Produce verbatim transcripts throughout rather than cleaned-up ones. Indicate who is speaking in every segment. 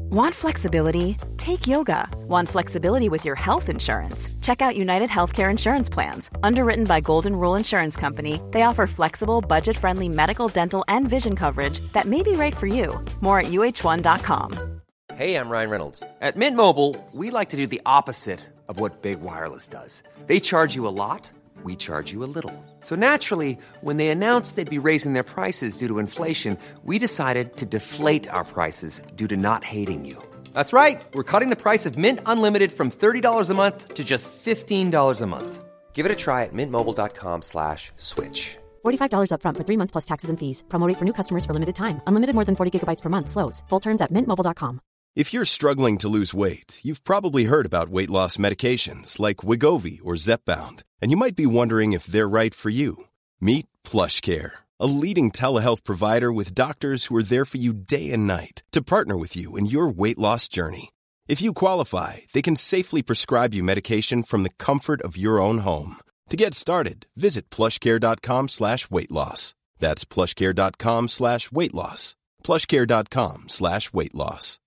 Speaker 1: Want flexibility? Take yoga. Want flexibility with your health insurance? Check out United Healthcare Insurance Plans. Underwritten by Golden Rule Insurance Company, they offer flexible, budget-friendly medical, dental, and vision coverage that may be right for you. More at U H one dot com.
Speaker 2: Hey, I'm Ryan Reynolds. At Mint Mobile, we like to do the opposite of what Big Wireless does. They charge you a lot, we charge you a little. So naturally, when they announced they'd be raising their prices due to inflation, we decided to deflate our prices due to not hating you. That's right. We're cutting the price of Mint Unlimited from thirty dollars a month to just fifteen dollars a month. Give it a try at mintmobile.com slash switch.
Speaker 3: forty-five dollars up front for three months plus taxes and fees. Promo rate for new customers for limited time. Unlimited more than forty gigabytes per month slows. Full terms at mint mobile dot com.
Speaker 4: If you're struggling to lose weight, you've probably heard about weight loss medications like Wegovy or Zepbound, and you might be wondering if they're right for you. Meet PlushCare, a leading telehealth provider with doctors who are there for you day and night to partner with you in your weight loss journey. If you qualify, they can safely prescribe you medication from the comfort of your own home. To get started, visit plushcare.com slash weight loss. That's plushcare.com slash weight loss. plushcare.com slash weight loss.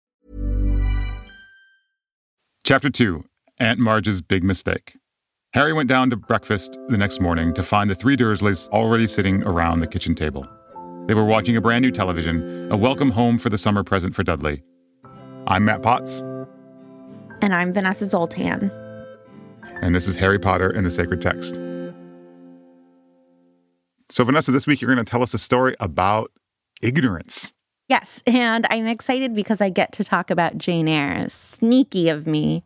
Speaker 5: Chapter two, Aunt Marge's Big Mistake. Harry went down to breakfast the next morning to find the three Dursleys already sitting around the kitchen table. They were watching a brand new television, a welcome home for the summer present for Dudley. I'm Matt Potts.
Speaker 6: And I'm Vanessa Zoltan.
Speaker 5: And this is Harry Potter and the Sacred Text. So Vanessa, this week you're going to tell us a story about ignorance.
Speaker 6: Yes, and I'm excited because I get to talk about Jane Eyre. Sneaky of me.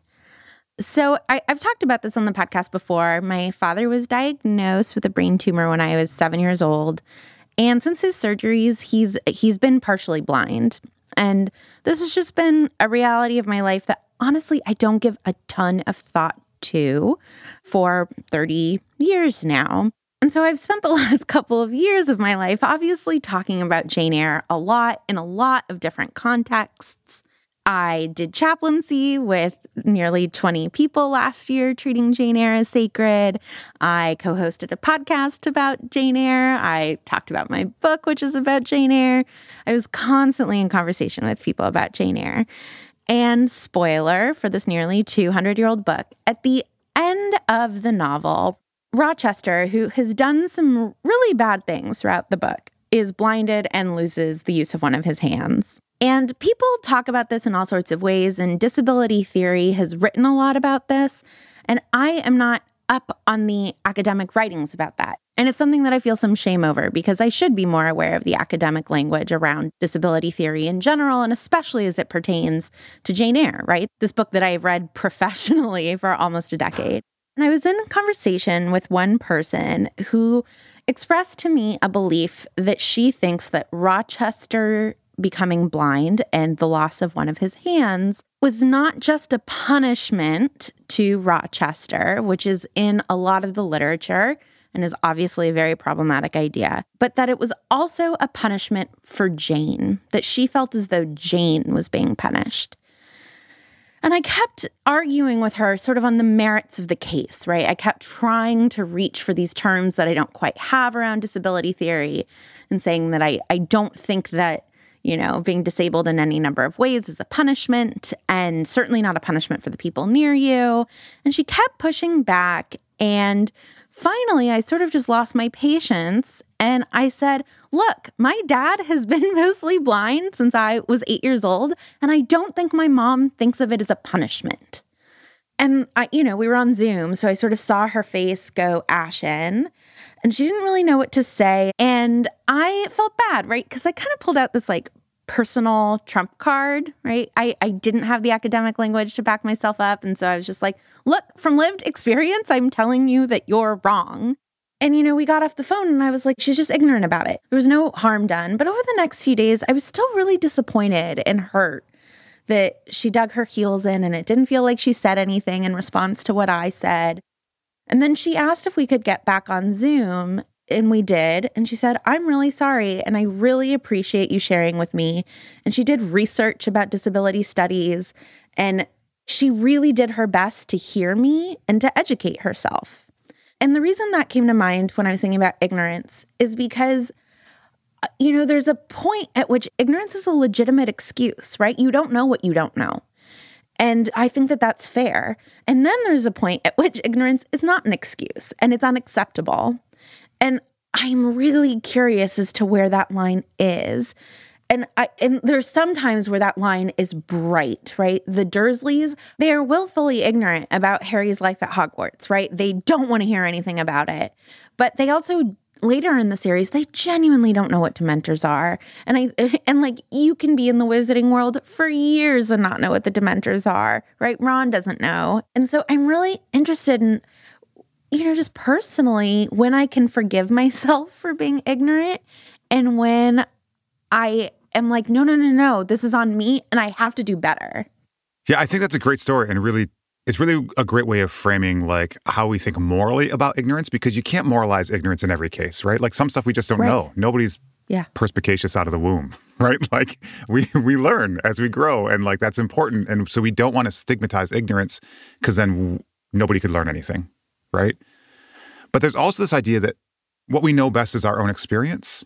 Speaker 6: So I, I've talked about this on the podcast before. My father was diagnosed with a brain tumor when I was seven years old. And since his surgeries, he's he's been partially blind. And this has just been a reality of my life that honestly I don't give a ton of thought to for thirty years now. And so I've spent the last couple of years of my life obviously talking about Jane Eyre a lot in a lot of different contexts. I did chaplaincy with nearly twenty people last year, treating Jane Eyre as sacred. I co-hosted a podcast about Jane Eyre. I talked about my book, which is about Jane Eyre. I was constantly in conversation with people about Jane Eyre. And spoiler for this nearly two hundred year old book, at the end of the novel, Rochester, who has done some really bad things throughout the book, is blinded and loses the use of one of his hands. And people talk about this in all sorts of ways, and disability theory has written a lot about this. And I am not up on the academic writings about that. And it's something that I feel some shame over because I should be more aware of the academic language around disability theory in general, and especially as it pertains to Jane Eyre, right? This book that I've read professionally for almost a decade. And I was in a conversation with one person who expressed to me a belief that she thinks that Rochester becoming blind and the loss of one of his hands was not just a punishment to Rochester, which is in a lot of the literature and is obviously a very problematic idea, but that it was also a punishment for Jane, that she felt as though Jane was being punished. And I kept arguing with her sort of on the merits of the case, right? I kept trying to reach for these terms that I don't quite have around disability theory and saying that I, I don't think that, you know, being disabled in any number of ways is a punishment and certainly not a punishment for the people near you. And she kept pushing back. And finally, I sort of just lost my patience. And I said, look, my dad has been mostly blind since I was eight years old. And I don't think my mom thinks of it as a punishment. And, I, you know, we were on Zoom, so I sort of saw her face go ashen. And she didn't really know what to say. And I felt bad, right? Because I kind of pulled out this like personal trump card, right? I, I didn't have the academic language to back myself up. And so I was just like, look, from lived experience, I'm telling you that you're wrong. And, you know, we got off the phone and I was like, she's just ignorant about it. There was no harm done. But over the next few days, I was still really disappointed and hurt that she dug her heels in and it didn't feel like she said anything in response to what I said. And then she asked if we could get back on Zoom, and we did. And she said, I'm really sorry, and I really appreciate you sharing with me. And she did research about disability studies, and she really did her best to hear me and to educate herself. And the reason that came to mind when I was thinking about ignorance is because you know, there's a point at which ignorance is a legitimate excuse, right? You don't know what you don't know. And I think that that's fair. And then there's a point at which ignorance is not an excuse and it's unacceptable. And I'm really curious as to where that line is. And I, and there's some times where that line is bright, right? The Dursleys, they are willfully ignorant about Harry's life at Hogwarts, right? They don't want to hear anything about it. But they also, later in the series, they genuinely don't know what Dementors are. And I and like you can be in the wizarding world for years and not know what the Dementors are, right? Ron doesn't know. And so I'm really interested in, you know, just personally, when I can forgive myself for being ignorant and when I am like, no, no, no, no, this is on me and I have to do better.
Speaker 5: Yeah, I think that's a great story and really, it's really a great way of framing like how we think morally about ignorance, because you can't moralize ignorance in every case, right? Like some stuff we just don't
Speaker 6: right.
Speaker 5: know. Nobody's yeah. perspicacious out of the womb, right? Like we we learn as we grow and like that's important. And so we don't want to stigmatize ignorance because then w- nobody could learn anything, right? But there's also this idea that what we know best is our own experience.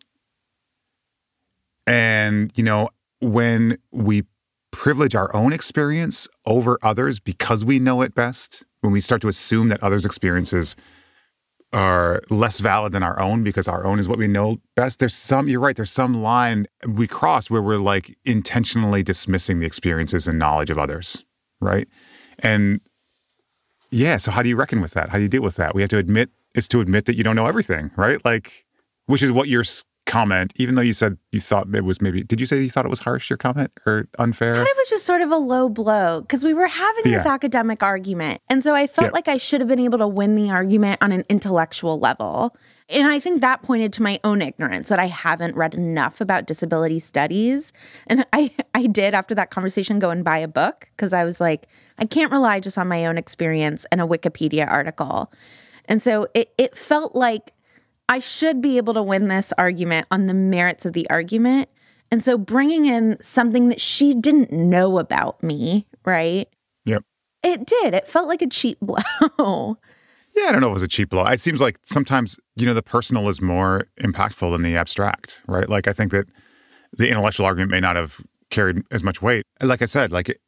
Speaker 5: And, you know, when we privilege our own experience over others because we know it best, when we start to assume that others' experiences are less valid than our own because our own is what we know best, there's some, you're right, there's some line we cross where we're like intentionally dismissing the experiences and knowledge of others, right? And yeah, so how do you reckon with that? How do you deal with that? We have to admit, it's to admit that you don't know everything, right? Like, which is what you're comment, even though you said you thought it was maybe, did you say you thought it was harsh, your comment, or unfair?
Speaker 6: I thought it was just sort of a low blow because we were having
Speaker 5: yeah.
Speaker 6: this academic argument. And so I felt yeah. like I should have been able to win the argument on an intellectual level. And I think that pointed to my own ignorance, that I haven't read enough about disability studies. And I, I did, after that conversation, go and buy a book because I was like, I can't rely just on my own experience and a Wikipedia article. And so it, it felt like I should be able to win this argument on the merits of the argument. And so bringing in something that she didn't know about me, right?
Speaker 5: Yep.
Speaker 6: It did. It felt like a cheap blow.
Speaker 5: Yeah, I don't know if it was a cheap blow. It seems like sometimes, you know, the personal is more impactful than the abstract, right? Like, I think that the intellectual argument may not have carried as much weight. Like I said, like, it,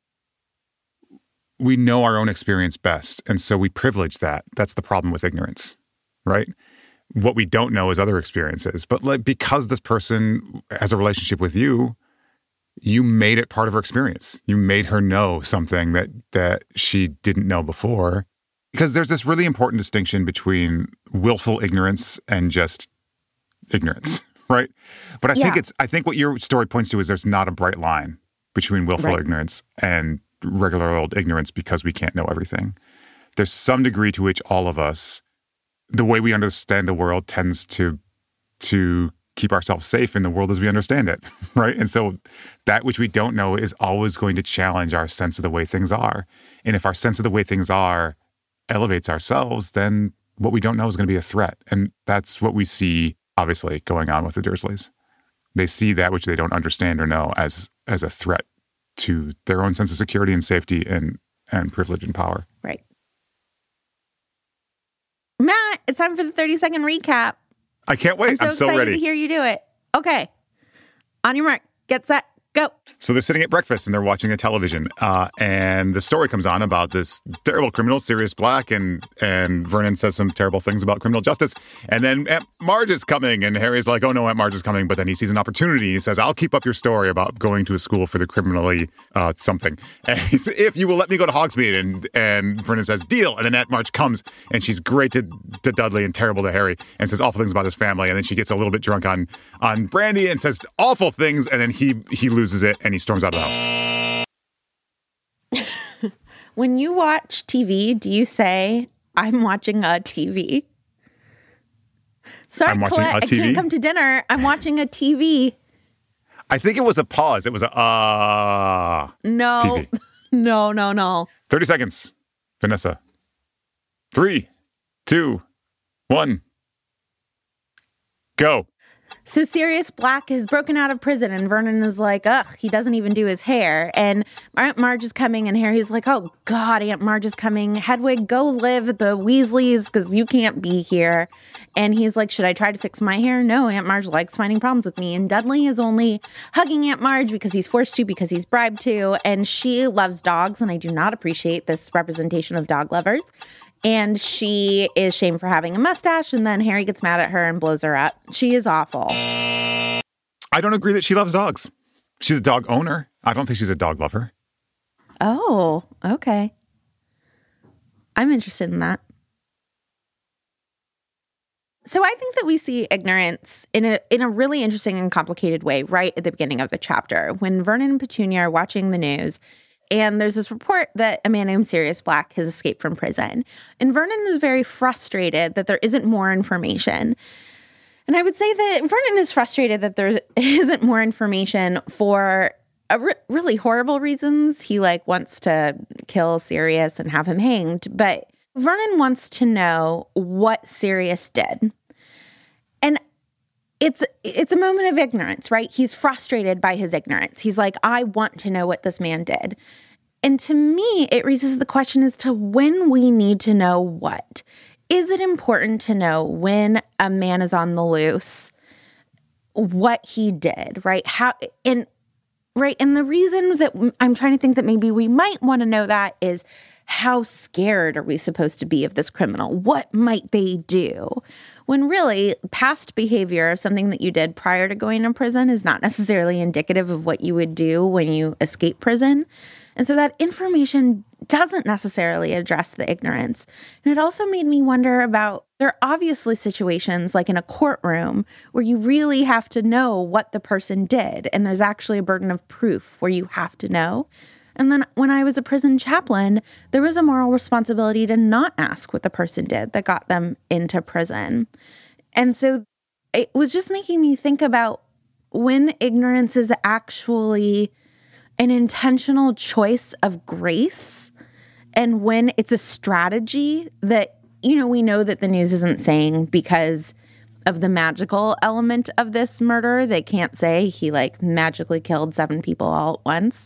Speaker 5: we know our own experience best. And so we privilege that. That's the problem with ignorance, right? What we don't know is other experiences. But like because this person has a relationship with you, you made it part of her experience. You made her know something that that she didn't know before. Because there's this really important distinction between willful ignorance and just ignorance, right? But I yeah. think it's I think what your story points to is there's not a bright line between willful right. ignorance and regular old ignorance because we can't know everything. There's some degree to which all of us, the way we understand the world tends to to keep ourselves safe in the world as we understand it, right? And so that which we don't know is always going to challenge our sense of the way things are. And if our sense of the way things are elevates ourselves, then what we don't know is going to be a threat. And that's what we see, obviously, going on with the Dursleys. They see that which they don't understand or know as as a threat to their own sense of security and safety and, and privilege and power.
Speaker 6: Right. Matt, it's time for the thirty-second recap.
Speaker 5: I can't wait. I'm so,
Speaker 6: I'm so
Speaker 5: excited
Speaker 6: ready
Speaker 5: to
Speaker 6: hear you do it. Okay. On your mark. Get set. Go.
Speaker 5: So they're sitting at breakfast and they're watching a television. Uh, and the story comes on about this terrible criminal, Sirius Black, and and Vernon says some terrible things about criminal justice. And then Aunt Marge is coming, and Harry's like, oh no, Aunt Marge is coming. But then he sees an opportunity. He says, I'll keep up your story about going to a school for the criminally uh, something. And he says, if you will let me go to Hogsmeade. And, and Vernon says, deal. And then Aunt Marge comes, and she's great to, to Dudley and terrible to Harry, and says awful things about his family. And then she gets a little bit drunk on, on brandy and says awful things, and then he he loses it, and he storms out of the house.
Speaker 6: When you watch T V, do you say, I'm watching a T V? Sorry,
Speaker 5: I'm watching
Speaker 6: Colette,
Speaker 5: a T V?
Speaker 6: I can't come to dinner. I'm watching a T V.
Speaker 5: I think it was a pause. It was a, uh,
Speaker 6: no,
Speaker 5: T V.
Speaker 6: no, no, no.
Speaker 5: thirty seconds. Vanessa. Three, two, one, go.
Speaker 6: So Sirius Black has broken out of prison, and Vernon is like, ugh, he doesn't even do his hair. And Aunt Marge is coming, and Harry's like, oh, God, Aunt Marge is coming. Hedwig, go live at the Weasleys because you can't be here. And he's like, should I try to fix my hair? No, Aunt Marge likes finding problems with me. And Dudley is only hugging Aunt Marge because he's forced to, because he's bribed to. And she loves dogs, and I do not appreciate this representation of dog lovers. And she is shamed for having a mustache, and then Harry gets mad at her and blows her up. She is awful.
Speaker 5: I don't agree that she loves dogs. She's a dog owner. I don't think she's a dog lover.
Speaker 6: Oh, okay. I'm interested in that. So I think that we see ignorance in a in a really interesting and complicated way right at the beginning of the chapter, when Vernon and Petunia are watching the news. And there's this report that a man named Sirius Black has escaped from prison. And Vernon is very frustrated that there isn't more information. And I would say that Vernon is frustrated that there isn't more information for a re- really horrible reasons. He like wants to kill Sirius and have him hanged. But Vernon wants to know what Sirius did. And It's it's a moment of ignorance, right? He's frustrated by his ignorance. He's like, I want to know what this man did. And to me, it raises the question as to when we need to know what. Is it important to know when a man is on the loose what he did, right? How and right, and the reason that I'm trying to think that maybe we might want to know that is, how scared are we supposed to be of this criminal? What might they do? When really, past behavior of something that you did prior to going to prison is not necessarily indicative of what you would do when you escape prison. And so that information doesn't necessarily address the ignorance. And it also made me wonder about, there are obviously situations like in a courtroom where you really have to know what the person did. And there's actually a burden of proof where you have to know. And then when I was a prison chaplain, there was a moral responsibility to not ask what the person did that got them into prison. And so it was just making me think about when ignorance is actually an intentional choice of grace, and when it's a strategy that, you know, we know that the news isn't saying because of the magical element of this murder. They can't say he like magically killed seven people all at once.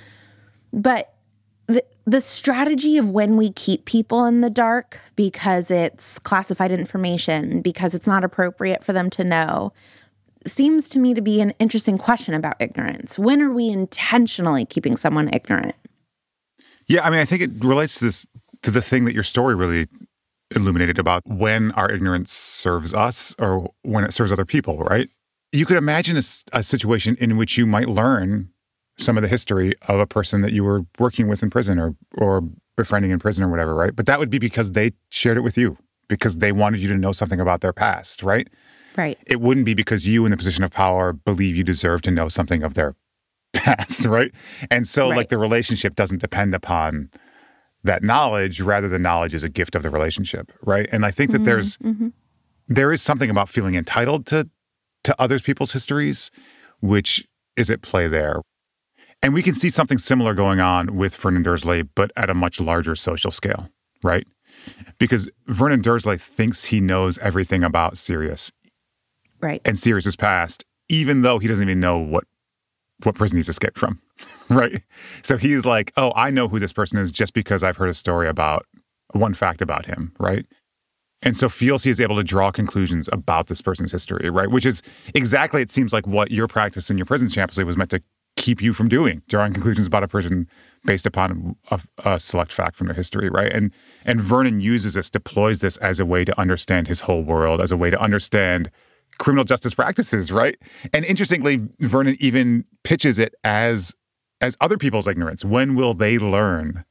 Speaker 6: But the, the strategy of when we keep people in the dark because it's classified information, because it's not appropriate for them to know, seems to me to be an interesting question about ignorance. When are we intentionally keeping someone ignorant?
Speaker 5: Yeah, I mean, I think it relates to this, to the thing that your story really illuminated about when our ignorance serves us or when it serves other people, right? You could imagine a, a situation in which you might learn some of the history of a person that you were working with in prison or or befriending in prison or whatever, right? But that would be because they shared it with you, because they wanted you to know something about their past, right?
Speaker 6: Right.
Speaker 5: It wouldn't be because you in the position of power believe you deserve to know something of their past, right? And so right. like the relationship doesn't depend upon that knowledge, rather the knowledge is a gift of the relationship, right? And I think that mm-hmm. there's mm-hmm. there is something about feeling entitled to to other people's histories, which is at play there. And we can see something similar going on with Vernon Dursley, but at a much larger social scale, right? Because Vernon Dursley thinks he knows everything about Sirius.
Speaker 6: Right.
Speaker 5: And Sirius's past, even though he doesn't even know what, what prison he's escaped from, right? So he's like, oh, I know who this person is just because I've heard a story about, one fact about him, right? And so feels he is able to draw conclusions about this person's history, right? Which is exactly, it seems like what your practice in your prison chaplaincy was meant to keep you from doing, drawing conclusions about a person based upon a, a select fact from their history, right? And and Vernon uses this, deploys this as a way to understand his whole world, as a way to understand criminal justice practices, right? And interestingly, Vernon even pitches it as as other people's ignorance. When will they learn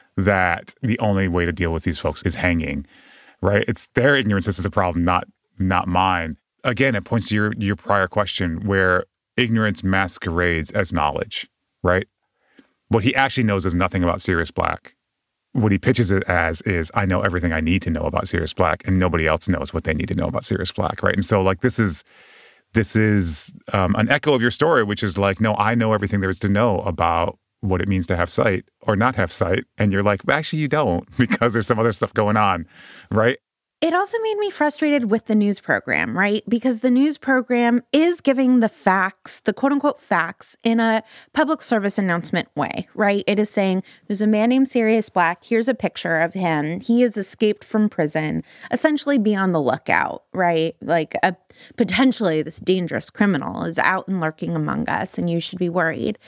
Speaker 5: that the only way to deal with these folks is hanging, right? It's their ignorance that's the problem, not not mine. Again, it points to your your prior question where ignorance masquerades as knowledge, right? What he actually knows is nothing about Sirius Black. What he pitches it as is, I know everything I need to know about Sirius Black, and nobody else knows what they need to know about Sirius Black, right? And so, like, this is this is um, an echo of your story, which is like, no, I know everything there is to know about what it means to have sight or not have sight. And you're like, well, actually, you don't, because there's some other stuff going on, right?
Speaker 6: It also made me frustrated with the news program, right? Because the news program is giving the facts, the quote unquote facts, in a public service announcement way, right? It is saying there's a man named Sirius Black. Here's a picture of him. He has escaped from prison. Essentially be on the lookout, right? Like a potentially this dangerous criminal is out and lurking among us, and you should be worried.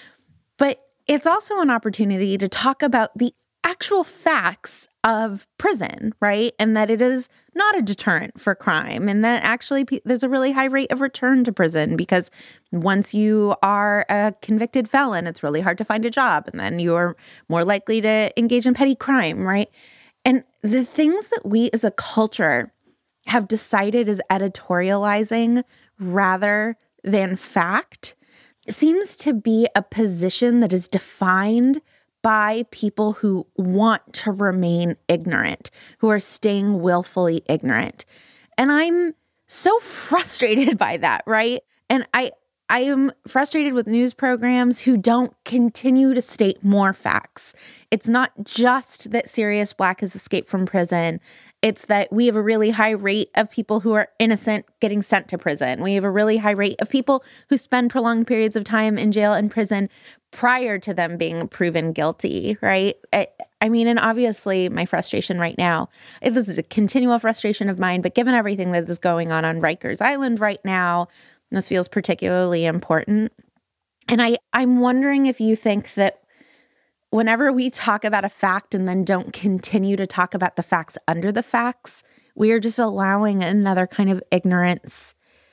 Speaker 6: But it's also an opportunity to talk about the actual facts of prison, right? And that it is not a deterrent for crime, and that actually pe- there's a really high rate of return to prison because once you are a convicted felon, it's really hard to find a job, and then you're more likely to engage in petty crime, right? And the things that we as a culture have decided is editorializing rather than fact seems to be a position that is defined by people who want to remain ignorant, who are staying willfully ignorant. And I'm so frustrated by that, right? And I I am frustrated with news programs who don't continue to state more facts. It's not just that Sirius Black has escaped from prison. It's that we have a really high rate of people who are innocent getting sent to prison. We have a really high rate of people who spend prolonged periods of time in jail and prison prior to them being proven guilty, right? I, I mean, and obviously my frustration right now, this is a continual frustration of mine, but given everything that is going on on Rikers Island right now, this feels particularly important. And I, I'm wondering if you think that whenever we talk about a fact and then don't continue to talk about the facts under the facts, we are just allowing another kind of ignorance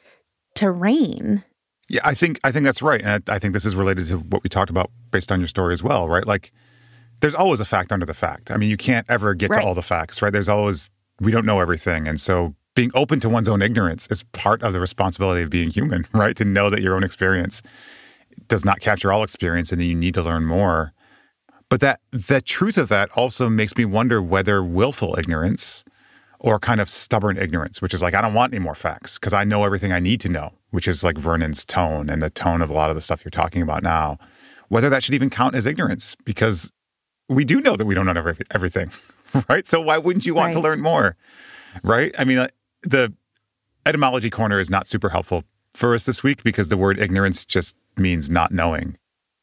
Speaker 6: to reign.
Speaker 5: Yeah, I think I think that's right. And I, I think this is related to what we talked about based on your story as well, right? Like, there's always a fact under the fact. I mean, you can't ever get
Speaker 6: right.
Speaker 5: to all the facts, right? There's always, we don't know everything. And so being open to one's own ignorance is part of the responsibility of being human, right? To know that your own experience does not capture all experience and that you need to learn more. But that the truth of that also makes me wonder whether willful ignorance or kind of stubborn ignorance, which is like, I don't want any more facts because I know everything I need to know, which is like Vernon's tone and the tone of a lot of the stuff you're talking about now, whether that should even count as ignorance, because we do know that we don't know every, everything, right? So why wouldn't you want
Speaker 6: right.
Speaker 5: to learn more, right? I mean, the etymology corner is not super helpful for us this week because the word ignorance just means not knowing.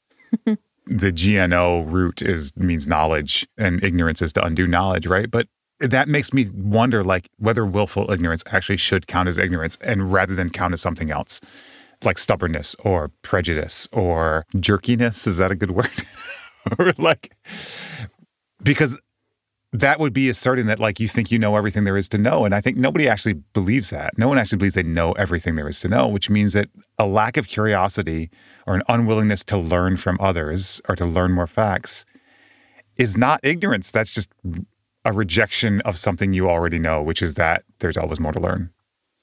Speaker 5: The G N O root is means knowledge, and ignorance is to undo knowledge, right? But that makes me wonder, like, whether willful ignorance actually should count as ignorance, and rather than count as something else, like stubbornness or prejudice or jerkiness. Is that a good word? Or like, because that would be asserting that, like, you think you know everything there is to know. And I think nobody actually believes that. No one actually believes they know everything there is to know, which means that a lack of curiosity or an unwillingness to learn from others or to learn more facts is not ignorance. That's just a rejection of something you already know, which is that there's always more to learn.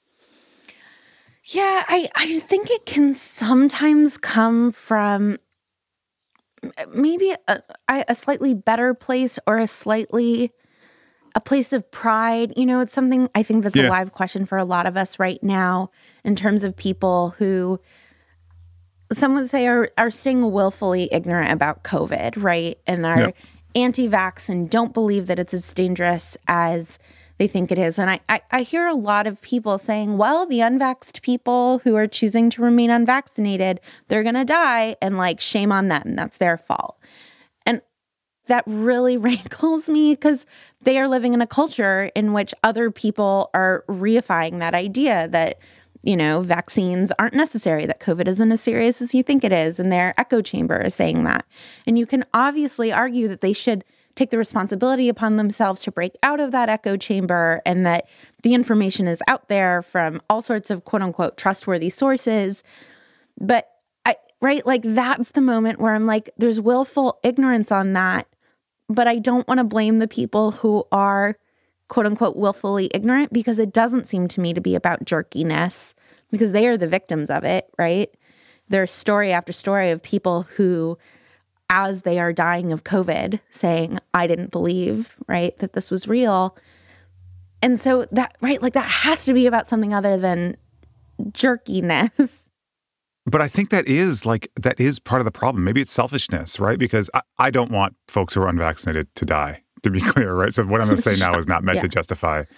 Speaker 6: Yeah, I, I think it can sometimes come from maybe a, a slightly better place or a slightly, a place of pride. You know, it's something I think that's
Speaker 5: yeah.
Speaker 6: a live question for a lot of us right now in terms of people who some would say are, are staying willfully ignorant about COVID, right? And are yep. anti-vax and don't believe that it's as dangerous as they think it is. And I, I, I hear a lot of people saying, well, the unvaxxed people who are choosing to remain unvaccinated, they're going to die, and like, shame on them. That's their fault. And that really rankles me because they are living in a culture in which other people are reifying that idea that, you know, vaccines aren't necessary, that COVID isn't as serious as you think it is. And their echo chamber is saying that. And you can obviously argue that they should take the responsibility upon themselves to break out of that echo chamber, and that the information is out there from all sorts of quote unquote trustworthy sources. But I, right, like, that's the moment where I'm like, there's willful ignorance on that, but I don't want to blame the people who are quote unquote willfully ignorant, because it doesn't seem to me to be about jerkiness, because they are the victims of it, right? There's story after story of people who, as they are dying of COVID, saying, I didn't believe, right, that this was real. And so that, right, like, that has to be about something other than jerkiness.
Speaker 5: But I think that is, like, that is part of the problem. Maybe it's selfishness, right? Because I, I don't want folks who are unvaccinated to die, to be clear, right? So what I'm going to say now is not meant
Speaker 6: yeah.
Speaker 5: to justify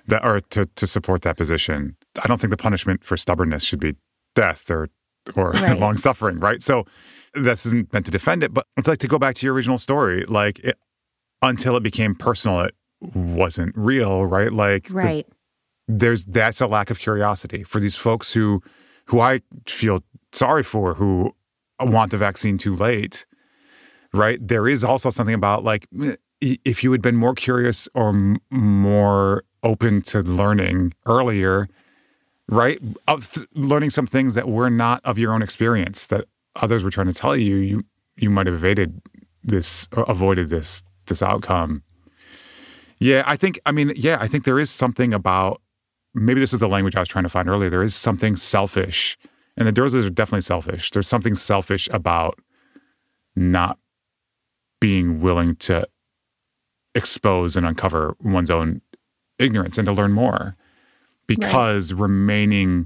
Speaker 5: that or to, to support that position. I don't think the punishment for stubbornness should be death or or right. long suffering, right? So this isn't meant to defend it, but it's like to go back to your original story. Like it, until it became personal, it wasn't real, right? Like
Speaker 6: right.
Speaker 5: The, there's that's a lack of curiosity for these folks who who I feel sorry for, who want the vaccine too late, right? There is also something about like if you had been more curious or m- more open to learning earlier, right? Of th- learning some things that were not of your own experience that others were trying to tell you, you you might have evaded this, or avoided this this outcome. Yeah, I think. I mean, yeah, I think there is something about. Maybe this is the language I was trying to find earlier. There is something selfish, and the Dursleys are definitely selfish. There's something selfish about not being willing to expose and uncover one's own ignorance and to learn more. Because right. remaining,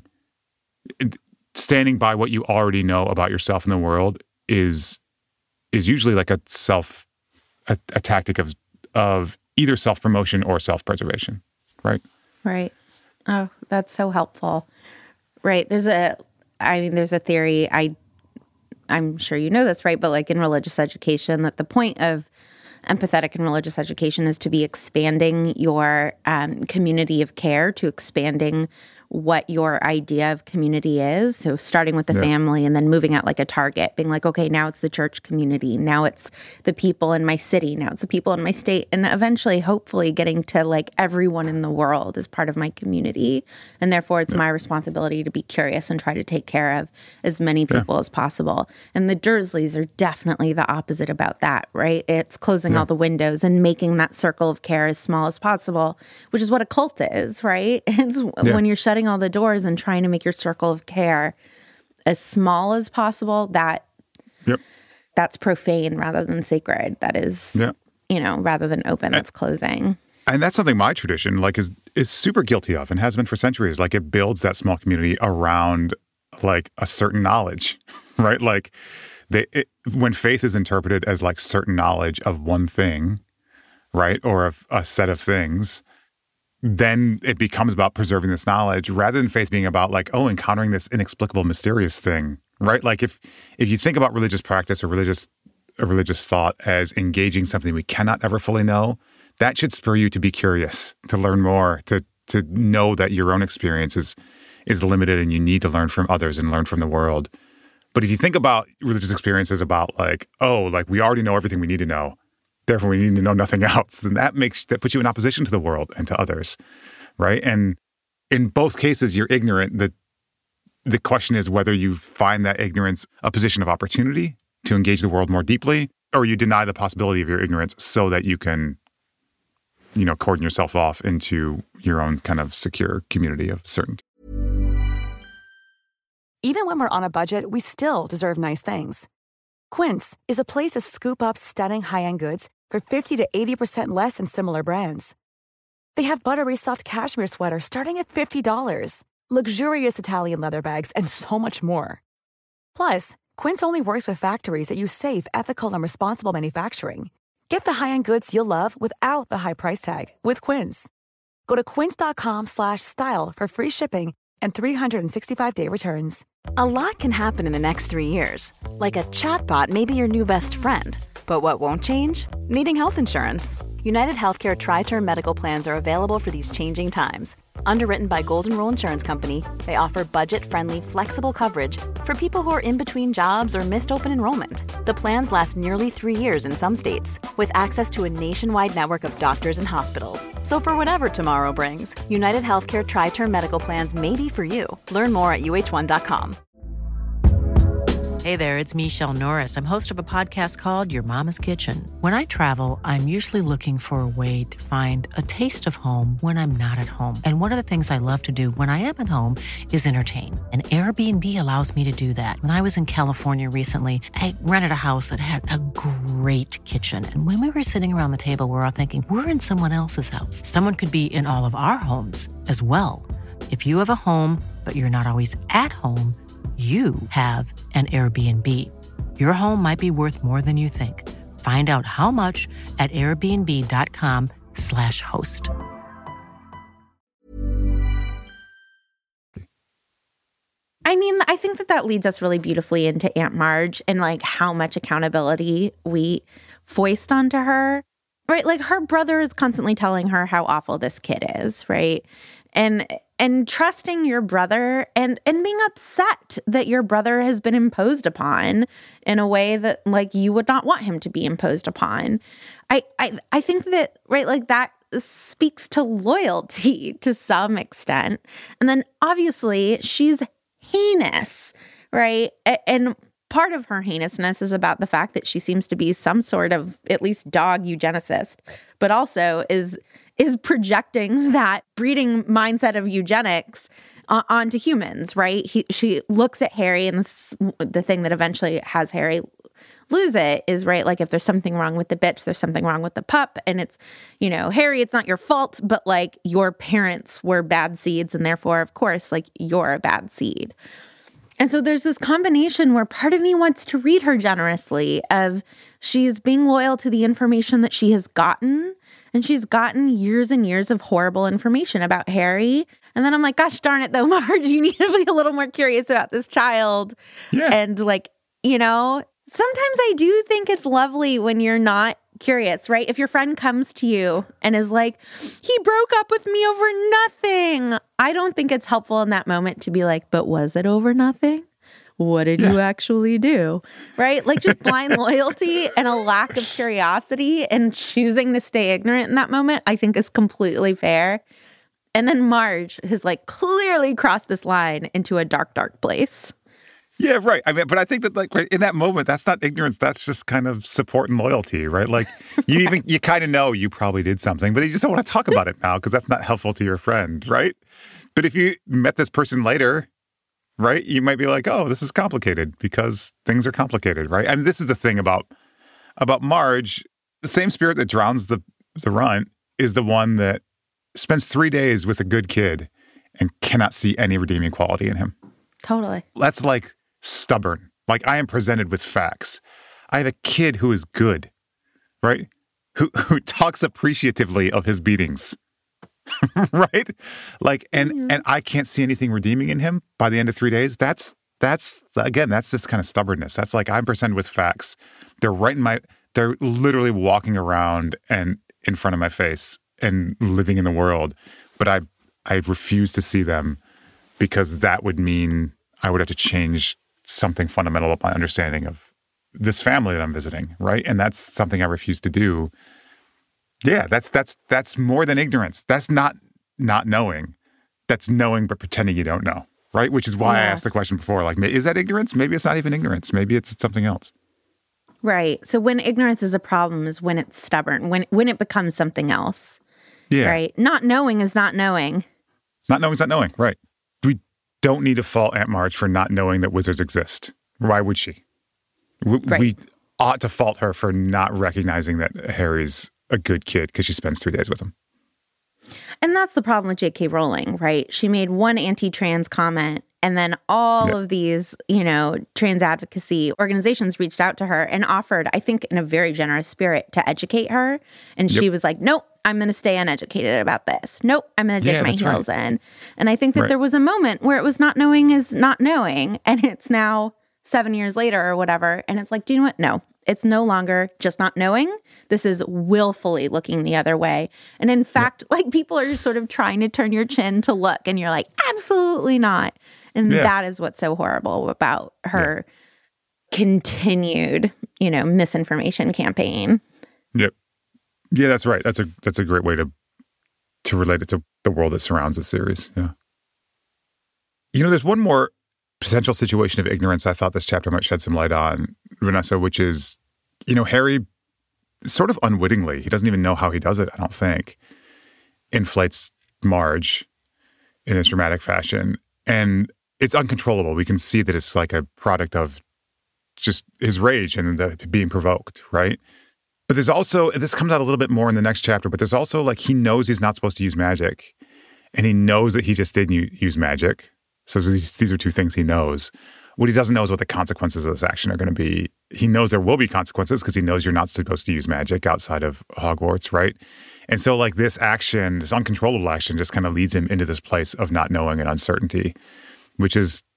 Speaker 5: standing by what you already know about yourself and the world is is usually like a self, a, a tactic of of either self-promotion or self-preservation, right?
Speaker 6: Right. Oh, that's so helpful. Right. There's a, I mean, there's a theory, I, I'm sure you know this, right? But like in religious education, that the point of empathetic and religious education is to be expanding your um, community of care, to expanding what your idea of community is. So starting with the yeah. family and then moving out like a target, being like, okay, now it's the church community. Now it's the people in my city. Now it's the people in my state. And eventually, hopefully getting to like everyone in the world is part of my community. And therefore, it's yeah. my responsibility to be curious and try to take care of as many people yeah. as possible. And the Dursleys are definitely the opposite about that, right? It's closing yeah. all the windows and making that circle of care as small as possible, which is what a cult is, right? It's yeah. when you're shutting all the doors and trying to make your circle of care as small as possible, that yep. that's profane rather than sacred. That is, yeah. you know, rather than open, that's closing.
Speaker 5: And that's something my tradition like is is super guilty of and has been for centuries. Like it builds that small community around like a certain knowledge, right? Like they it, when faith is interpreted as like certain knowledge of one thing, right, or of a set of things, then it becomes about preserving this knowledge rather than faith being about like, oh, encountering this inexplicable, mysterious thing, right? Like if if you think about religious practice or religious or religious thought as engaging something we cannot ever fully know, that should spur you to be curious, to learn more, to to know that your own experience is, is limited and you need to learn from others and learn from the world. But if you think about religious experiences about like, oh, like we already know everything we need to know, therefore we need to know nothing else, then that makes that puts you in opposition to the world and to others, right? And in both cases, you're ignorant. The the question is whether you find that ignorance a position of opportunity to engage the world more deeply, or you deny the possibility of your ignorance so that you can, you know, cordon yourself off into your own kind of secure community of certainty.
Speaker 7: Even when we're on a budget, we still deserve nice things. Quince is a place to scoop up stunning high-end goods for fifty to eighty percent less than similar brands. They have buttery soft cashmere sweaters starting at fifty dollars, luxurious Italian leather bags, and so much more. Plus, Quince only works with factories that use safe, ethical, and responsible manufacturing. Get the high-end goods you'll love without the high price tag with Quince. Go to quince.com slash style for free shipping and three sixty-five day returns.
Speaker 1: A lot can happen in the next three years. Like a chatbot may be your new best friend. But what won't change? Needing health insurance. United Healthcare Tri-Term Medical Plans are available for these changing times. Underwritten by Golden Rule Insurance Company, they offer budget-friendly, flexible coverage for people who are in between jobs or missed open enrollment. The plans last nearly three years in some states, with access to a nationwide network of doctors and hospitals. So for whatever tomorrow brings, United Healthcare Tri-Term Medical Plans may be for you. Learn more at U H one dot com.
Speaker 8: Hey there, it's Michelle Norris. I'm host of a podcast called Your Mama's Kitchen. When I travel, I'm usually looking for a way to find a taste of home when I'm not at home. And one of the things I love to do when I am at home is entertain. And Airbnb allows me to do that. When I was in California recently, I rented a house that had a great kitchen. And when we were sitting around the table, we were all thinking, we're in someone else's house. Someone could be in all of our homes as well. If you have a home, but you're not always at home, you have an Airbnb. Your home might be worth more than you think. Find out how much at airbnb.com slash host.
Speaker 6: I mean, I think that that leads us really beautifully into Aunt Marge and like how much accountability we foist onto her, right? Like her brother is constantly telling her how awful this kid is, right? And and trusting your brother and and being upset that your brother has been imposed upon in a way that like you would not want him to be imposed upon. I I I think that, right, like that speaks to loyalty to some extent. And then obviously she's heinous, right? And part of her heinousness is about the fact that she seems to be some sort of at least dog eugenicist, but also is is projecting that breeding mindset of eugenics uh, onto humans, right? He, she looks at Harry, and this, the thing that eventually has Harry lose it is, right, like if there's something wrong with the bitch, there's something wrong with the pup. And it's, you know, Harry, it's not your fault, but like your parents were bad seeds, and therefore, of course, like you're a bad seed. And so there's this combination where part of me wants to read her generously of she's being loyal to the information that she has gotten, and she's gotten years and years of horrible information about Harry. And then I'm like, gosh darn it though, Marge, you need to be a little more curious about this child.
Speaker 5: Yeah.
Speaker 6: And like, you know, sometimes I do think it's lovely when you're not curious, right? If your friend comes to you and is like, he broke up with me over nothing. I don't think it's helpful in that moment to be like, but was it over nothing? What did yeah. you actually do? Right? Like just blind loyalty and a lack of curiosity and choosing to stay ignorant in that moment, I think is completely fair. And then Marge has like clearly crossed this line into a dark, dark place.
Speaker 5: Yeah, right. I mean, but I think that like right, in that moment, that's not ignorance. That's just kind of support and loyalty, right? Like you even, you kind of know you probably did something, but you just don't want to talk about it now because that's not helpful to your friend, right? But if you met this person later, right, you might be like, oh, this is complicated because things are complicated, right? I mean, this is the thing about about Marge. The same spirit that drowns the, the runt is the one that spends three days with a good kid and cannot see any redeeming quality in him.
Speaker 6: Totally.
Speaker 5: That's like stubborn. Like I am presented with facts. I have a kid who is good, right? Who who talks appreciatively of his beatings, right? Like, and mm-hmm. and I can't see anything redeeming in him by the end of three days. That's that's again, that's this kind of stubbornness. That's like I'm presented with facts. They're right in my. They're literally walking around and in front of my face and living in the world, but I I refuse to see them because that would mean I would have to change something fundamental of my understanding of this family that I'm visiting, right? And that's something I refuse to do. Yeah, that's that's that's more than ignorance. That's not not knowing. That's knowing but pretending you don't know, right? Which is why yeah. I asked the question before, like, is that ignorance? Maybe it's not even ignorance. Maybe it's something else.
Speaker 6: Right. So when ignorance is a problem is when it's stubborn, when when it becomes something else.
Speaker 5: Yeah.
Speaker 6: Right? Not knowing is not knowing.
Speaker 5: Not knowing is not knowing, right. We don't need to fault Aunt Marge for not knowing that wizards exist. Why would she? We,
Speaker 6: right.
Speaker 5: we ought to fault her for not recognizing that Harry's a good kid because she spends three days with him.
Speaker 6: And that's the problem with J K Rowling, right? She made one anti-trans comment, and then all yeah. of these, you know, trans advocacy organizations reached out to her and offered, I think in a very generous spirit, to educate her. And yep. she was like, nope, I'm going to stay uneducated about this. Nope, I'm going to dig yeah, my heels right. in. And I think that right. there was a moment where it was not knowing is not knowing. And it's now seven years later or whatever. And it's like, do you know what? No, it's no longer just not knowing. This is willfully looking the other way. And in fact, yeah. like people are sort of trying to turn your chin to look. And you're like, absolutely not. And yeah. that is what's so horrible about her yeah. continued, you know, misinformation campaign.
Speaker 5: Yep. Yeah, that's right. That's a that's a great way to to relate it to the world that surrounds the series. Yeah. You know, there's one more potential situation of ignorance I thought this chapter might shed some light on, Vanessa, which is, you know, Harry sort of unwittingly, he doesn't even know how he does it, I don't think, inflates Marge in this dramatic fashion. And it's uncontrollable. We can see that it's like a product of just his rage and the being provoked, right? But there's also, this comes out a little bit more in the next chapter, but there's also like he knows he's not supposed to use magic. And he knows that he just didn't use magic. So these, these are two things he knows. What he doesn't know is what the consequences of this action are going to be. He knows there will be consequences because he knows you're not supposed to use magic outside of Hogwarts, right? And so like this action, this uncontrollable action just kind of leads him into this place of not knowing and uncertainty, which is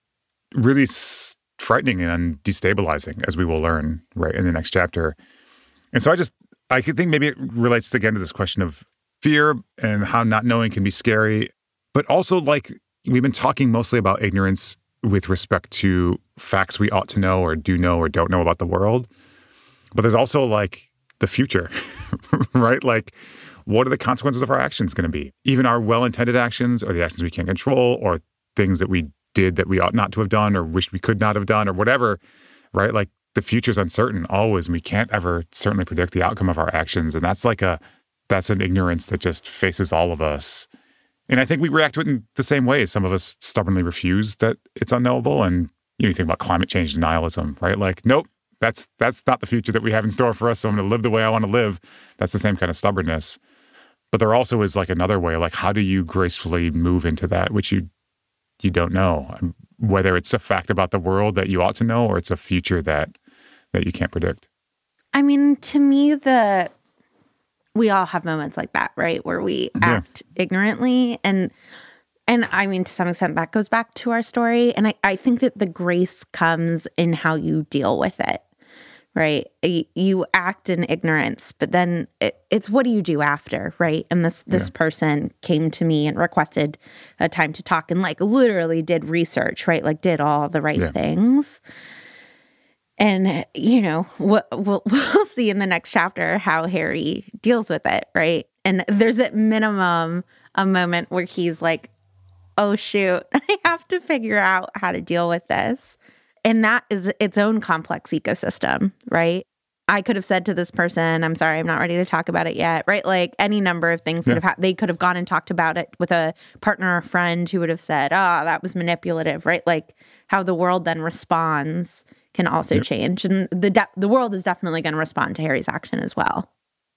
Speaker 5: really s- frightening and destabilizing, as we will learn right in the next chapter. And so I just, I could think maybe it relates again to this question of fear and how not knowing can be scary, but also like we've been talking mostly about ignorance with respect to facts we ought to know or do know or don't know about the world. But there's also like the future, right? Like, what are the consequences of our actions going to be? Even our well-intended actions or the actions we can't control or things that we did that we ought not to have done or wished we could not have done or whatever, right? Like the future's uncertain always, and we can't ever certainly predict the outcome of our actions. And that's like a, that's an ignorance that just faces all of us. And I think we react to it in the same way. Some of us stubbornly refuse that it's unknowable. And you know, you think about climate change denialism, right? Like, nope, that's that's not the future that we have in store for us. So I'm going to live the way I want to live. That's the same kind of stubbornness. But there also is like another way, like how do you gracefully move into that, which you you don't know, whether it's a fact about the world that you ought to know or it's a future that that you can't predict.
Speaker 6: I mean, to me, the we all have moments like that, right? Where we
Speaker 5: Yeah.
Speaker 6: act ignorantly. And and I mean, to some extent, that goes back to our story. And I, I think that the grace comes in how you deal with it, right? You, you act in ignorance, but then it, it's what do you do after, right? And this this
Speaker 5: Yeah.
Speaker 6: person came to me and requested a time to talk and like literally did research, right? Like did all the right
Speaker 5: Yeah.
Speaker 6: things. And, you know, we'll, we'll, we'll see in the next chapter how Harry deals with it, right? And there's at minimum a moment where he's like, oh, shoot, I have to figure out how to deal with this. And that is its own complex ecosystem, right? I could have said to this person, I'm sorry, I'm not ready to talk about it yet, right? Like any number of things
Speaker 5: Yeah.
Speaker 6: could have happened. They could have gone and talked about it with a partner or friend who would have said, oh, that was manipulative, right? Like how the world then responds can also
Speaker 5: Yep.
Speaker 6: change. And the de- the world is definitely going to respond to Harry's action as well.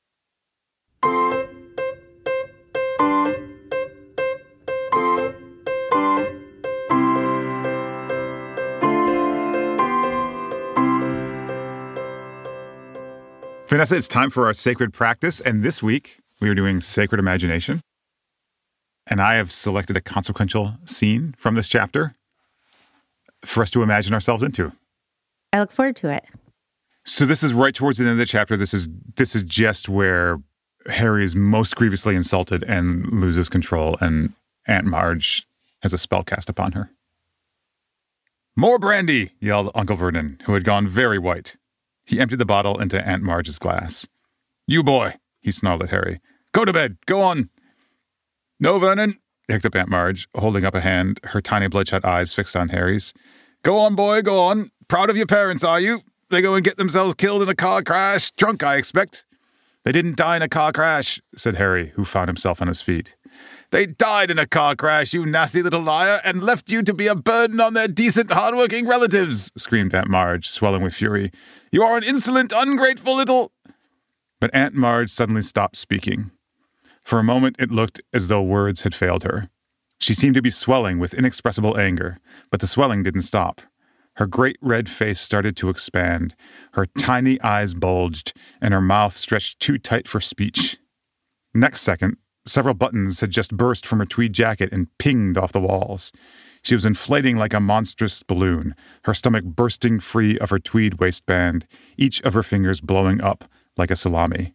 Speaker 5: Vanessa, it's time for our sacred practice. And this week, we are doing sacred imagination. And I have selected a consequential scene from this chapter for us to imagine ourselves into.
Speaker 6: I look forward to it.
Speaker 5: So this is right towards the end of the chapter. This is this is just where Harry is most grievously insulted and loses control, and Aunt Marge has a spell cast upon her. "More brandy!" yelled Uncle Vernon, who had gone very white. He emptied the bottle into Aunt Marge's glass. "You boy," he snarled at Harry. "Go to bed. Go on." "No, Vernon," hiccuped Aunt Marge, holding up a hand, her tiny bloodshot eyes fixed on Harry's. "Go on, boy, go on. Proud of your parents, are you? They go and get themselves killed in a car crash. Drunk, I expect." "They didn't die in a car crash," said Harry, who found himself on his feet. "They died in a car crash, you nasty little liar, and left you to be a burden on their decent, hard-working relatives," screamed Aunt Marge, swelling with fury. "You are an insolent, ungrateful little—" But Aunt Marge suddenly stopped speaking. For a moment, it looked as though words had failed her. She seemed to be swelling with inexpressible anger, but the swelling didn't stop. Her great red face started to expand, her tiny eyes bulged, and her mouth stretched too tight for speech. Next second, several buttons had just burst from her tweed jacket and pinged off the walls. She was inflating like a monstrous balloon, her stomach bursting free of her tweed waistband, each of her fingers blowing up like a salami.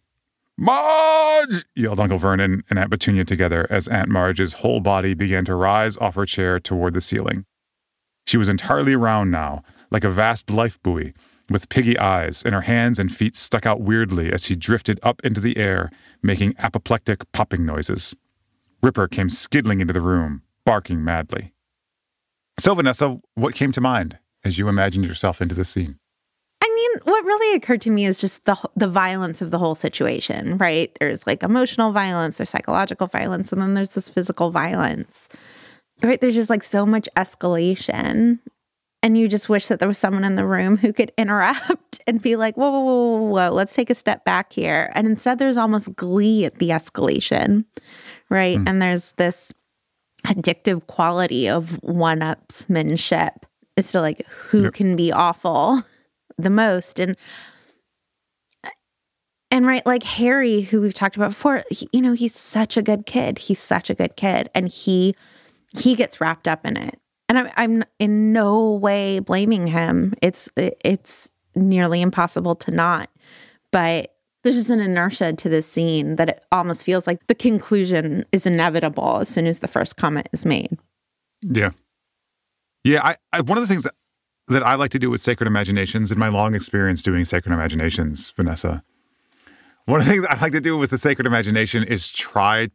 Speaker 5: "Marge!" yelled Uncle Vernon and Aunt Petunia together as Aunt Marge's whole body began to rise off her chair toward the ceiling. She was entirely round now, like a vast life buoy, with piggy eyes, and her hands and feet stuck out weirdly as she drifted up into the air, making apoplectic popping noises. Ripper came skiddling into the room, barking madly. So, Vanessa, what came to mind as you imagined yourself into this scene?
Speaker 6: I mean, what really occurred to me is just the the violence of the whole situation, right? There's like emotional violence, there's psychological violence, and then there's this physical violence, right? There's just like so much escalation. And you just wish that there was someone in the room who could interrupt and be like, whoa, whoa, whoa, whoa, whoa, let's take a step back here. And instead, there's almost glee at the escalation, right? Mm. And there's this addictive quality of one-upsmanship. It's to like, who yep. can be awful the most? And, and right, like Harry, who we've talked about before, he, you know, he's such a good kid. He's such a good kid. And he he gets wrapped up in it. And I'm, I'm in no way blaming him. It's it's nearly impossible to not. But there's just an inertia to this scene that it almost feels like the conclusion is inevitable as soon as the first comment is made.
Speaker 5: Yeah. Yeah, I, I one of the things that, that I like to do with Sacred Imaginations, in my long experience doing Sacred Imaginations, Vanessa, one of the things that I like to do with the Sacred Imagination is try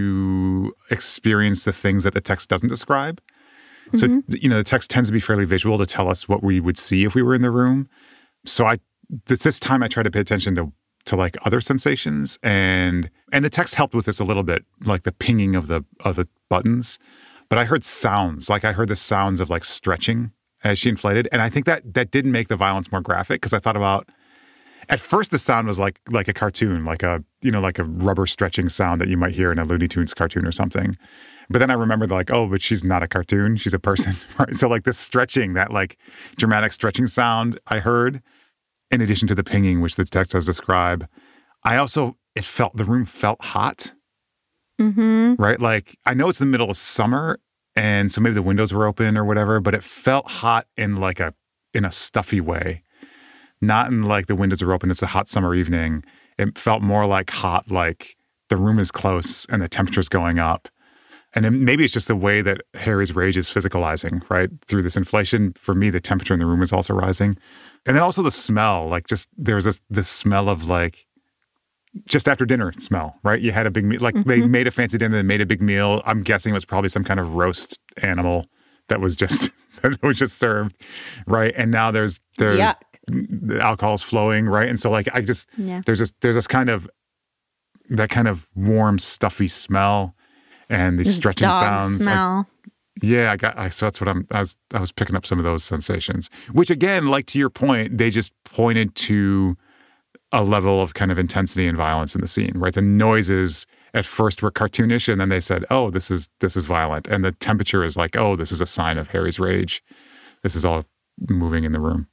Speaker 5: to experience the things that the text doesn't describe. So, mm-hmm. you know, the text tends to be fairly visual to tell us what we would see if we were in the room. So I, this time I try to pay attention to, to like other sensations, and and the text helped with this a little bit, like the pinging of the of the buttons. But I heard sounds, like I heard the sounds of like stretching as she inflated, and I think that that didn't make the violence more graphic, because I thought about, at first the sound was like like a cartoon, like a you know like a rubber stretching sound that you might hear in a Looney Tunes cartoon or something. But then I remembered like, oh, but she's not a cartoon, she's a person, right? So like this stretching, that like dramatic stretching sound I heard, in addition to the pinging, which the text does describe, I also, it felt, the room felt hot,
Speaker 6: mm-hmm.
Speaker 5: right? Like, I know it's the middle of summer, and so maybe the windows were open or whatever, but it felt hot in like a, in a stuffy way. Not in like the windows are open, it's a hot summer evening. It felt more like hot, like the room is close and the temperature's going up. And then maybe it's just the way that Harry's rage is physicalizing, right? Through this inflation, for me, the temperature in the room is also rising. And then also the smell, like just, there's this this smell of like, just after dinner smell, right? You had a big meal, like mm-hmm. they made a fancy dinner, they made a big meal. I'm guessing it was probably some kind of roast animal that was just, that was just served, right? And now there's, there's,
Speaker 6: Yuck.
Speaker 5: the alcohol's flowing, right? And so like, I just,
Speaker 6: yeah.
Speaker 5: there's this, there's this kind of, that kind of warm, stuffy smell. And these stretching
Speaker 6: dog
Speaker 5: sounds.
Speaker 6: Smell.
Speaker 5: I, yeah, I got. I, so that's what I'm. I was. I was picking up some of those sensations, which again, like to your point, they just pointed to a level of kind of intensity and violence in the scene, right? The noises at first were cartoonish, and then they said, "Oh, this is this is violent," and the temperature is like, "Oh, this is a sign of Harry's rage." This is all moving in the room.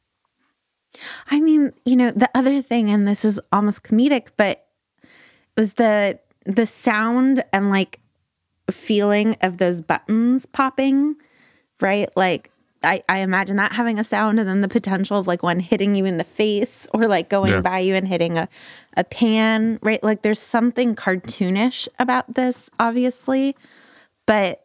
Speaker 6: I mean, you know, the other thing, and this is almost comedic, but was the the sound and like feeling of those buttons popping, right? Like I, I imagine that having a sound, and then the potential of like one hitting you in the face, or like going yeah. by you and hitting a, a pan, right? Like there's something cartoonish about this, obviously, but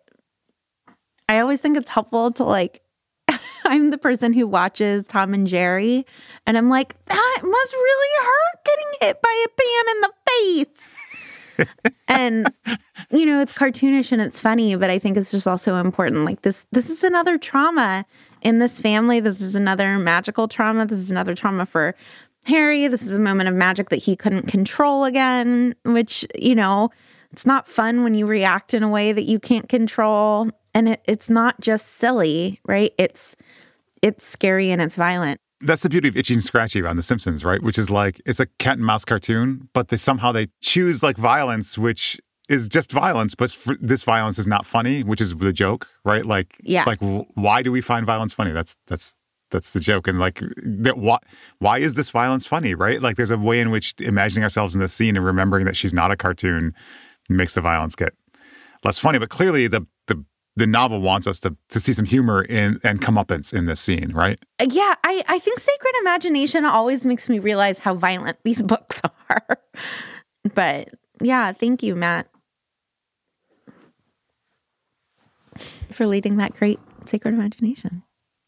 Speaker 6: I always think it's helpful to like, I'm the person who watches Tom and Jerry, and I'm like, that must really hurt getting hit by a pan in the face. And, you know, it's cartoonish and it's funny, but I think it's just also important. Like this, this is another trauma in this family. This is another magical trauma. This is another trauma for Harry. This is a moment of magic that he couldn't control again, which, you know, it's not fun when you react in a way that you can't control. And it, it's not just silly, right? It's, it's scary and it's violent.
Speaker 5: That's the beauty of Itchy and Scratchy on The Simpsons, right? Which is like, it's a cat and mouse cartoon, but they somehow they choose like violence, which is just violence, but for, this violence is not funny, which is the joke, right? Like,
Speaker 6: yeah.
Speaker 5: like why do we find violence funny? That's that's that's the joke. And like, that, why why is this violence funny, right? Like, there's a way in which imagining ourselves in the scene and remembering that she's not a cartoon makes the violence get less funny. But clearly, the the the novel wants us to to see some humor in and comeuppance in this scene, right?
Speaker 6: Yeah, I, I think Sacred Imagination always makes me realize how violent these books are. But yeah, thank you, Matt, for leading that great Sacred Imagination.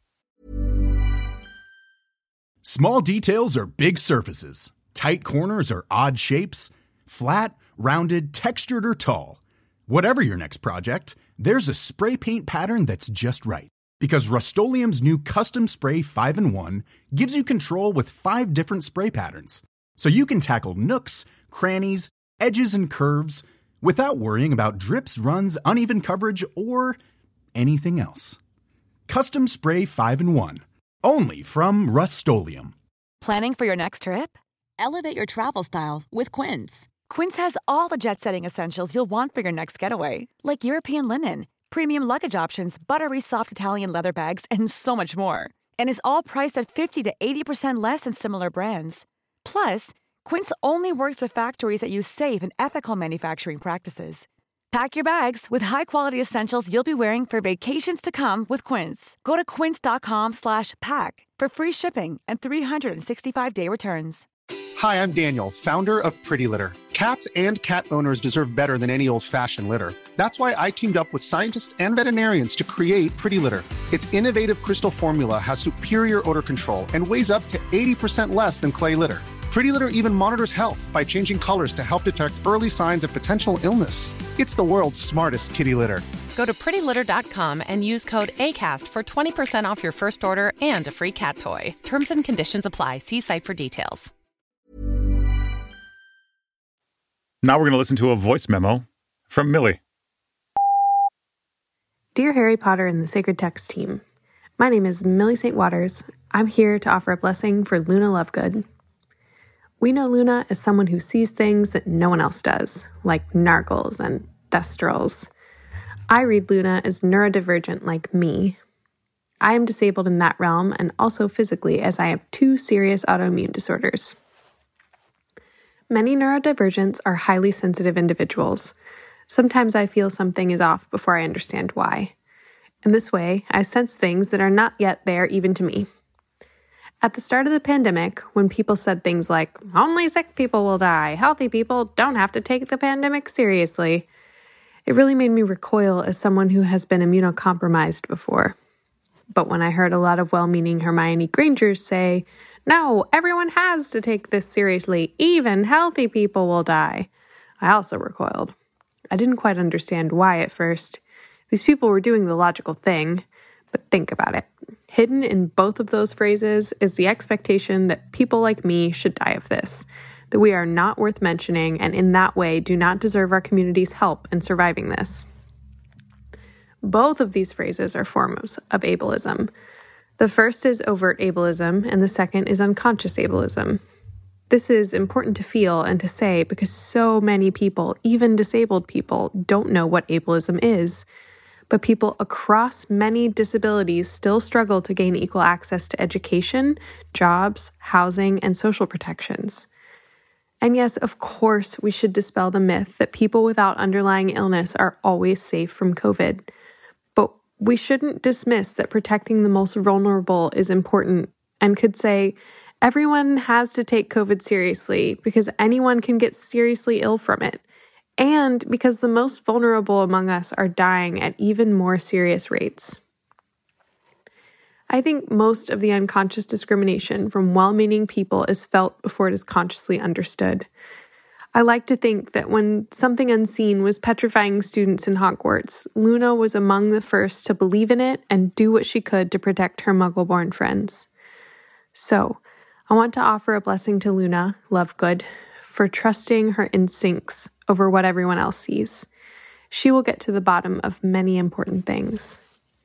Speaker 9: Small details are big surfaces. Tight corners are odd shapes. Flat, rounded, textured, or tall. Whatever your next project, there's a spray paint pattern that's just right. Because Rust-Oleum's new Custom Spray five in one gives you control with five different spray patterns. So you can tackle nooks, crannies, edges, and curves without worrying about drips, runs, uneven coverage, or anything else. Custom Spray five in one. Only from Rust-Oleum.
Speaker 7: Planning for your next trip?
Speaker 10: Elevate your travel style with Quince.
Speaker 7: Quince has all the jet-setting essentials you'll want for your next getaway, like European linen, premium luggage options, buttery soft Italian leather bags, and so much more. And is all priced at fifty to eighty percent less than similar brands. Plus, Quince only works with factories that use safe and ethical manufacturing practices. Pack your bags with high-quality essentials you'll be wearing for vacations to come with Quince. Go to quince.com slash pack for free shipping and three sixty-five day returns.
Speaker 11: Hi, I'm Daniel, founder of Pretty Litter. Cats and cat owners deserve better than any old-fashioned litter. That's why I teamed up with scientists and veterinarians to create Pretty Litter. Its innovative crystal formula has superior odor control and weighs up to eighty percent less than clay litter. Pretty Litter even monitors health by changing colors to help detect early signs of potential illness. It's the world's smartest kitty litter.
Speaker 12: Go to pretty litter dot com and use code ACAST for twenty percent off your first order and a free cat toy. Terms and conditions apply. See site for details.
Speaker 5: Now we're going to listen to a voice memo from Millie.
Speaker 13: Dear Harry Potter and the Sacred Text team, my name is Millie Saint Waters. I'm here to offer a blessing for Luna Lovegood. We know Luna as someone who sees things that no one else does, like nargles and thestrals. I read Luna as neurodivergent like me. I am disabled in that realm and also physically, as I have two serious autoimmune disorders. Many neurodivergents are highly sensitive individuals. Sometimes I feel something is off before I understand why. In this way, I sense things that are not yet there even to me. At the start of the pandemic, when people said things like, only sick people will die, healthy people don't have to take the pandemic seriously, it really made me recoil as someone who has been immunocompromised before. But when I heard a lot of well-meaning Hermione Grangers say, no, everyone has to take this seriously, even healthy people will die, I also recoiled. I didn't quite understand why at first. These people were doing the logical thing, but think about it. Hidden in both of those phrases is the expectation that people like me should die of this, that we are not worth mentioning and in that way do not deserve our community's help in surviving this. Both of these phrases are forms of ableism. The first is overt ableism and the second is unconscious ableism. This is important to feel and to say because so many people, even disabled people, don't know what ableism is. But people across many disabilities still struggle to gain equal access to education, jobs, housing, and social protections. And yes, of course, we should dispel the myth that people without underlying illness are always safe from COVID. But we shouldn't dismiss that protecting the most vulnerable is important and could say, everyone has to take COVID seriously because anyone can get seriously ill from it. And because the most vulnerable among us are dying at even more serious rates. I think most of the unconscious discrimination from well-meaning people is felt before it is consciously understood. I like to think that when something unseen was petrifying students in Hogwarts, Luna was among the first to believe in it and do what she could to protect her Muggle-born friends. So, I want to offer a blessing to Luna, Lovegood, for trusting her instincts over what everyone else sees. She will get to the bottom of many important things.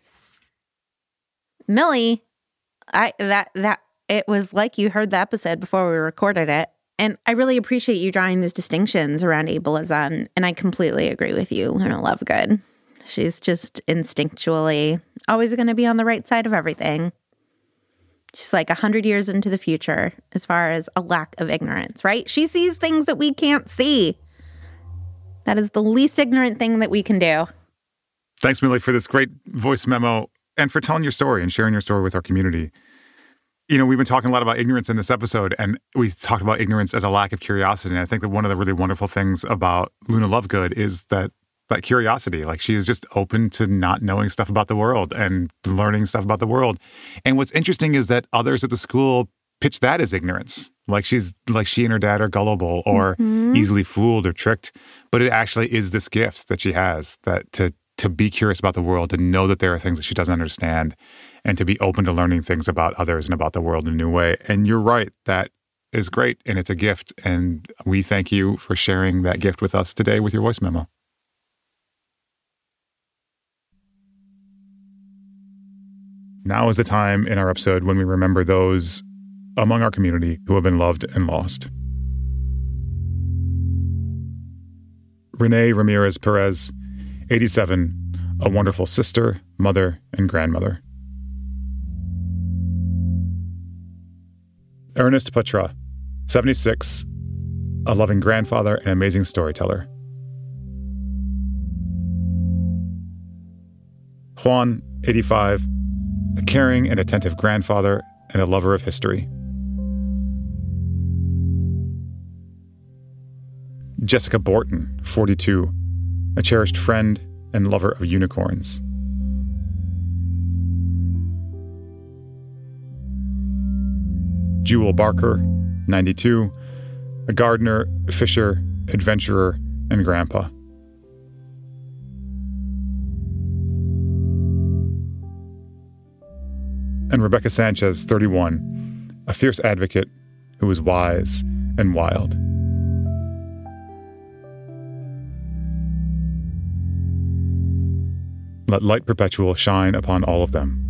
Speaker 6: Millie, I that that it was like you heard the episode before we recorded it. And I really appreciate you drawing these distinctions around ableism. And I completely agree with you, Luna Lovegood. She's just instinctually always going to be on the right side of everything. She's like a hundred years into the future as far as a lack of ignorance, right? She sees things that we can't see. That is the least ignorant thing that we can do.
Speaker 5: Thanks, Millie, for this great voice memo and for telling your story and sharing your story with our community. You know, we've been talking a lot about ignorance in this episode, and we talked about ignorance as a lack of curiosity. And I think that one of the really wonderful things about Luna Lovegood is that that curiosity. Like, she is just open to not knowing stuff about the world and learning stuff about the world. And what's interesting is that others at the school pitch that as ignorance. Like she's like she and her dad are gullible or mm-hmm. easily fooled or tricked. But it actually is this gift that she has, that to to be curious about the world, to know that there are things that she doesn't understand, and to be open to learning things about others and about the world in a new way. And you're right, that is great, and it's a gift. And we thank you for sharing that gift with us today with your voice memo. Now is the time in our episode when we remember those among our community who have been loved and lost. Renee Ramirez Perez, eighty-seven, a wonderful sister, mother, and grandmother. Ernest Patra, seventy-six, a loving grandfather and amazing storyteller. Juan, eighty-five, a caring and attentive grandfather and a lover of history. Jessica Borton, forty-two, a cherished friend and lover of unicorns. Jewel Barker, ninety-two, a gardener, fisher, adventurer, and grandpa. And Rebecca Sanchez, thirty-one, a fierce advocate who is wise and wild. Let light perpetual shine upon all of them.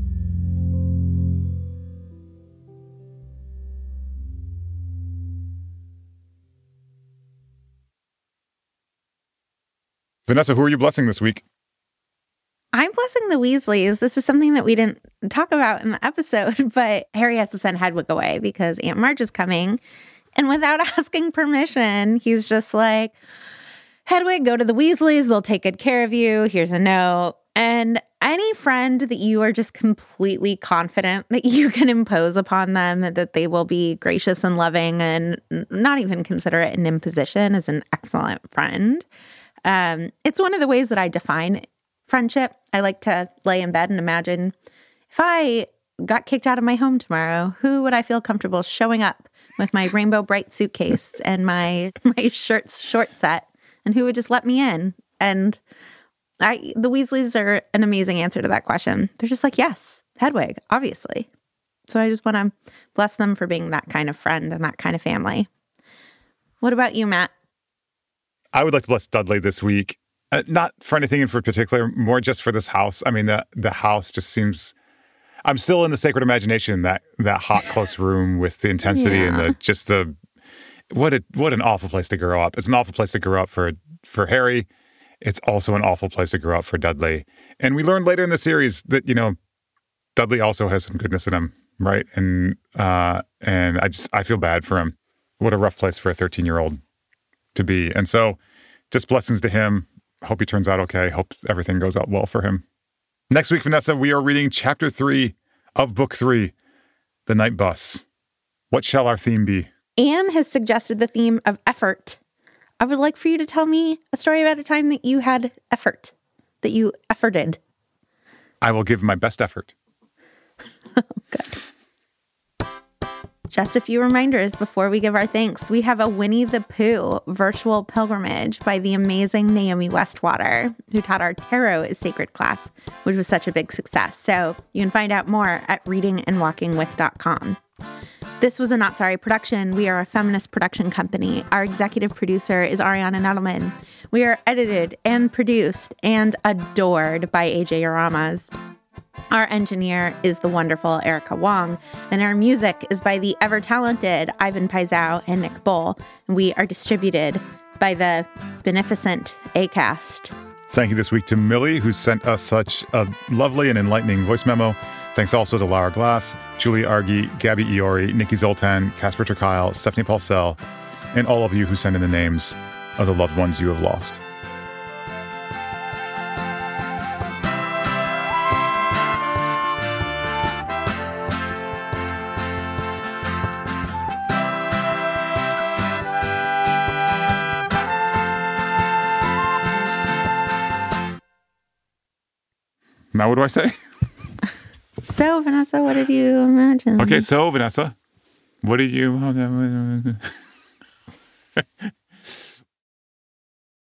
Speaker 5: Vanessa, who are you blessing this week?
Speaker 6: I'm blessing the Weasleys. This is something that we didn't talk about in the episode, but Harry has to send Hedwig away because Aunt Marge is coming. And without asking permission, he's just like, Hedwig, go to the Weasleys. They'll take good care of you. Here's a note. And any friend that you are just completely confident that you can impose upon them, that, that they will be gracious and loving and not even consider it an imposition, is an excellent friend. Um, it's one of the ways that I define friendship. I like to lay in bed and imagine if I got kicked out of my home tomorrow, who would I feel comfortable showing up with my rainbow bright suitcase and my my shirts short set, and who would just let me in? And I, the Weasleys are an amazing answer to that question. They're just like, yes, Hedwig, obviously. So I just want to bless them for being that kind of friend and that kind of family. What about you, Matt?
Speaker 5: I would like to bless Dudley this week. Uh, not for anything in particular, more just for this house. I mean, the the house just seems... I'm still in the sacred imagination, that that hot, close room with the intensity yeah. and the just the... What a what an awful place to grow up. It's an awful place to grow up for for Harry. It's also an awful place to grow up for Dudley. And we learned later in the series that, you know, Dudley also has some goodness in him, right? And uh, and I just, I feel bad for him. What a rough place for a thirteen-year-old to be. And so just blessings to him. Hope he turns out okay. Hope everything goes out well for him. Next week, Vanessa, we are reading chapter three of book three, The Night Bus. What shall our theme be?
Speaker 6: Anne has suggested the theme of effort. I would like for you to tell me a story about a time that you had effort, that you efforted.
Speaker 5: I will give my best effort.
Speaker 6: Good. Just a few reminders before we give our thanks. We have a Winnie the Pooh virtual pilgrimage by the amazing Naomi Westwater, who taught our Tarot is Sacred class, which was such a big success. So you can find out more at reading and walking with dot com. This was a Not Sorry production. We are a feminist production company. Our executive producer is Ariana Nettleman. We are edited and produced and adored by A J Aramas. Our engineer is the wonderful Erica Wong, and our music is by the ever-talented Ivan Paisau and Nick Bull. And we are distributed by the beneficent Acast.
Speaker 5: Thank you this week to Millie, who sent us such a lovely and enlightening voice memo. Thanks also to Lara Glass, Julie Argy, Gabby Iori, Nikki Zoltan, Casper Terkyle, Stephanie Paulsell, and all of you who send in the names of the loved ones you have lost. Now what do I say?
Speaker 6: So, Vanessa, what did you imagine?
Speaker 5: Okay, so, Vanessa, what did you...